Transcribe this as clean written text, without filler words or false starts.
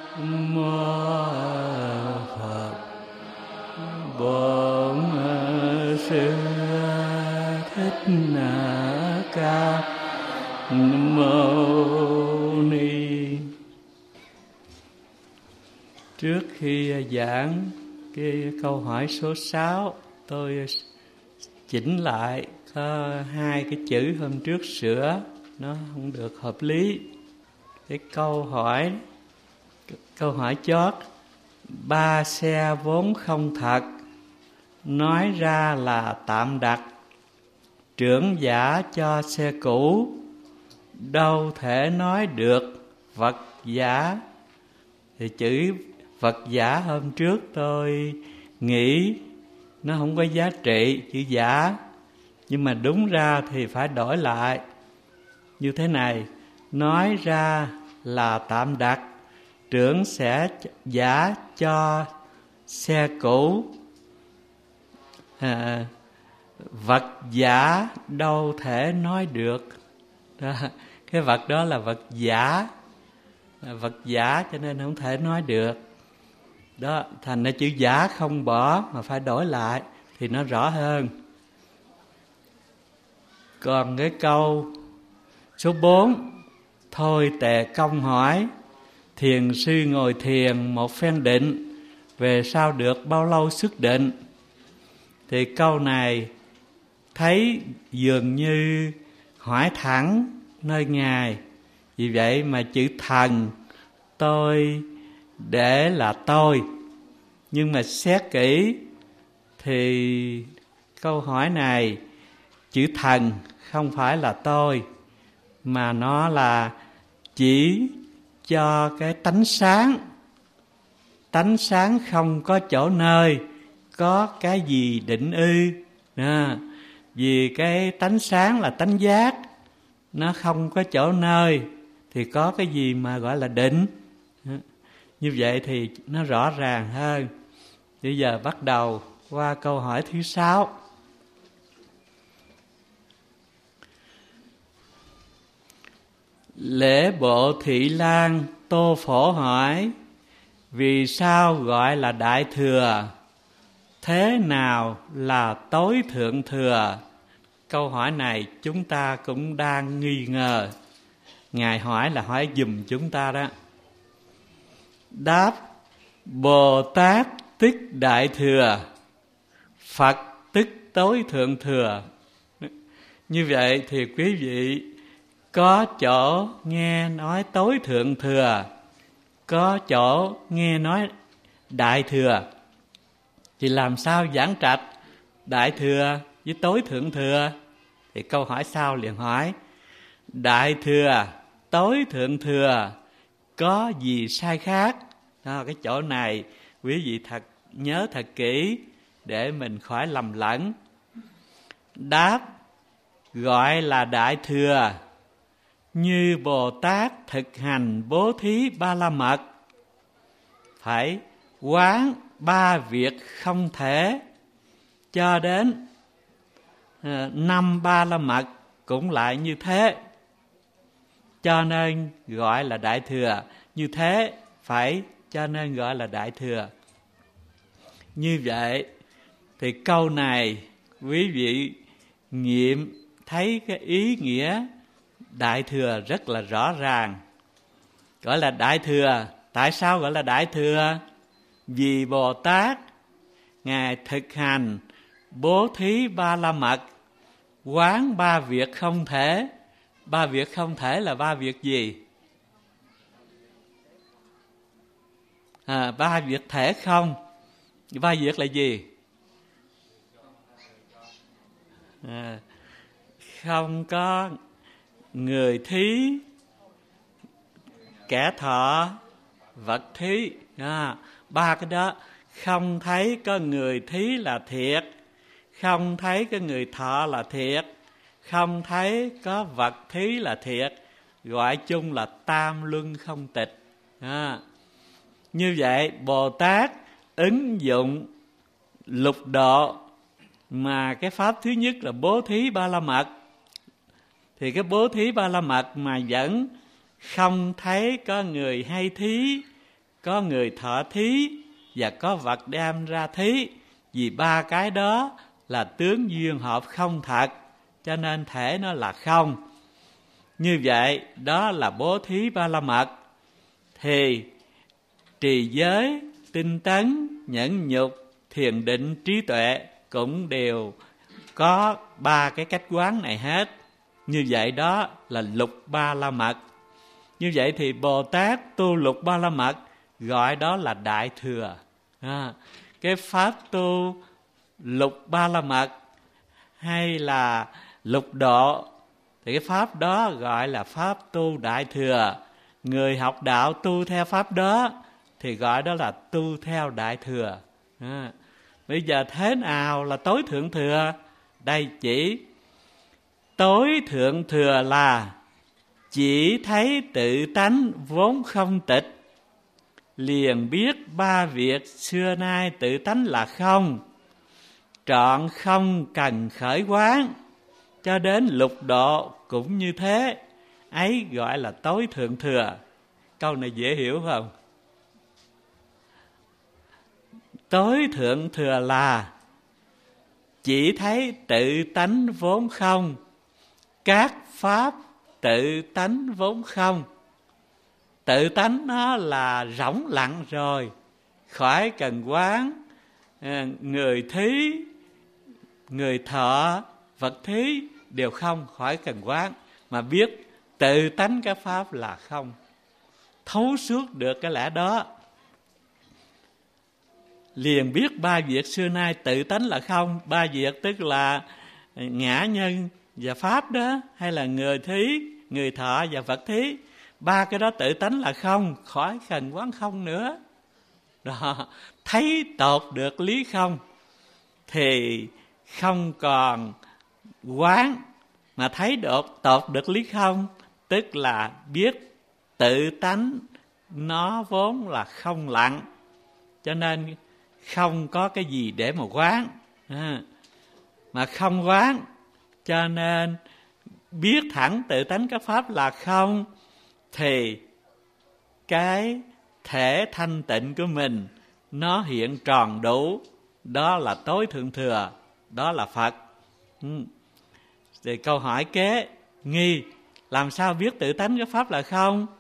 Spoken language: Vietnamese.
Mô Phật. Bổn Sư Thích Ca Mâu Ni. Trước khi giảng cái câu hỏi số 6, tôi chỉnh lại có 2 cái chữ hôm trước sửa, nó không được hợp lý. Cái câu hỏi chót: 3 xe vốn không thật, nói ra là tạm đặt. Trưởng giả cho xe cũ, đâu thể nói được vật giả. Thì chữ vật giả hôm trước tôi nghĩ nó không có giá trị, chữ giả. Nhưng mà đúng ra thì phải đổi lại như thế này: nói ra là tạm đặt, trưởng sẽ giả cho xe cũ. Vật giả đâu thể nói được đó. Cái vật đó là vật giả, cho nên không thể nói được đó. Thành ra chữ giả không bỏ mà phải đổi lại thì nó rõ hơn. Còn cái câu số 4: thôi Tề Công hỏi, thiền sư ngồi thiền một phen định, về sau được bao lâu xuất định. Thì câu này thấy dường như hỏi thẳng nơi Ngài. Vì vậy mà chữ thần tôi để là tôi. Nhưng mà xét kỹ thì câu hỏi này chữ thần không phải là tôi, mà nó là chỉ cho cái tánh sáng. Tánh sáng không có chỗ nơi có cái gì định ư. Vì cái tánh sáng là tánh giác, nó không có chỗ nơi thì có cái gì mà gọi là định. Như vậy thì nó rõ ràng hơn. Bây giờ bắt đầu qua câu hỏi thứ 6. Lễ bộ Thị Lan Tô Phổ hỏi: vì sao gọi là Đại Thừa? Thế nào là tối thượng thừa? Câu hỏi này chúng ta cũng đang nghi ngờ. Ngài hỏi là hỏi giùm chúng ta đó. Đáp: Bồ Tát tức Đại Thừa, Phật tức tối thượng thừa. Như vậy thì quý vị có chỗ nghe nói tối thượng thừa, có chỗ nghe nói Đại Thừa, thì làm sao giảng trạch Đại Thừa với tối thượng thừa? Thì câu hỏi sau liền hỏi: Đại Thừa, tối thượng thừa có gì sai khác? Đó, cái chỗ này quý vị nhớ thật kỹ để mình khỏi lầm lẫn. Đáp: gọi là Đại Thừa như Bồ Tát thực hành bố thí ba la mật, phải quán 3 việc không thể cho đến 5 ba la mật cũng lại như thế, cho nên gọi là Đại Thừa. Như thế phải cho nên gọi là Đại Thừa. Như vậy thì câu này quý vị nghiệm thấy cái ý nghĩa Đại Thừa rất là rõ ràng. Gọi là Đại Thừa. Tại sao gọi là Đại Thừa? Vì Bồ Tát Ngài thực hành bố thí ba la mật, quán 3 việc không thể. 3 việc không thể là 3 việc gì? 3 việc thể không. 3 việc là gì? Không có người thí, kẻ thọ, vật thí. 3 cái đó. Không thấy có người thí là thiệt, không thấy có người thọ là thiệt, không thấy có vật thí là thiệt. Gọi chung là tam luân không tịch. Như vậy Bồ Tát ứng dụng lục độ, mà cái pháp thứ nhất là bố thí ba la mật. Thì cái bố thí ba la mật mà vẫn không thấy có người hay thí, có người thọ thí và có vật đem ra thí. Vì ba cái đó là tướng duyên hợp không thật, cho nên thể nó là không. Như vậy đó là bố thí ba la mật. Thì trì giới, tinh tấn, nhẫn nhục, thiền định, trí tuệ cũng đều có ba cái cách quán này hết. Như vậy đó là lục ba la mật. Như vậy thì Bồ Tát tu lục ba la mật gọi đó là đại thừa. Cái pháp tu lục ba la mật hay là lục độ thì cái pháp đó gọi là pháp tu đại thừa. Người học đạo tu theo pháp đó thì gọi đó là tu theo đại thừa. Bây giờ thế nào là tối thượng thừa? Đây chỉ tối thượng thừa là chỉ thấy tự tánh vốn không tịch, liền biết ba việc xưa nay tự tánh là không, trọn không cần khởi quán, cho đến lục độ cũng như thế, ấy gọi là tối thượng thừa. Câu này dễ hiểu không? Tối thượng thừa là chỉ thấy tự tánh vốn không, các pháp tự tánh vốn không. Tự tánh nó là rỗng lặng rồi, khỏi cần quán. Người thí, người thọ, vật thí đều không, khỏi cần quán. Mà biết tự tánh các pháp là không, thấu suốt được cái lẽ đó, liền biết ba việc xưa nay tự tánh là không. Ba việc tức là ngã nhân và pháp đó, hay là người thí, người thọ và vật thí. Ba cái đó tự tánh là không, khỏi cần quán không nữa. Đó, thấy tột được lý không thì không còn quán, mà thấy tột được lý không tức là biết tự tánh nó vốn là không lặng, cho nên không có cái gì để mà quán. Mà không quán cho nên biết thẳng tự tánh các pháp là không, thì cái thể thanh tịnh của mình nó hiện tròn đủ. Đó là tối thượng thừa, đó là Phật. Thì câu hỏi kế: Nghi làm sao biết tự tánh các pháp là không?